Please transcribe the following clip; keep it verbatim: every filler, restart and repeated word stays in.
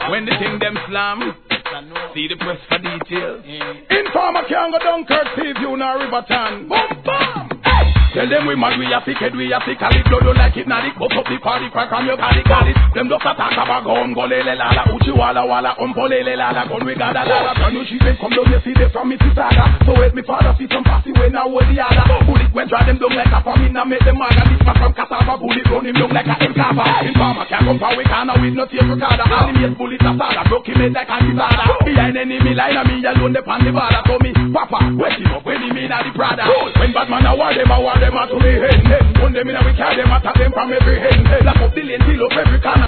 When the thing them slam, see the press for details. Informer can't go Dunkirk, Seaview, nor Riverton. Boom, bam! Tell them we mad, we a sick head, we a sick it, blood don't like it, now they cut up the party, crack on your body, call it. Them just attack about gun, go lele lala, uchi wala wala, umpo lele lala, gun we got a lala. Brand new shit, they come down, you see they from Mississauga. So help me father, see some passy way, now where the other. Bullet when try them down like a famine, now make them mad. And this man from cassava, bullet run him down like a M-Cava. Informer can't come for we can, now with no tape recorder. Animate bullet a sada, broke him head like anti-sada. Behind enemy line, and me alone, they pan the border. So me, papa, wet him up, when he mean a the Prada. When bad man a war them, a war them a to the head. When them in a we carry them, attack them from every head. Lock up the lane, seal up every corner.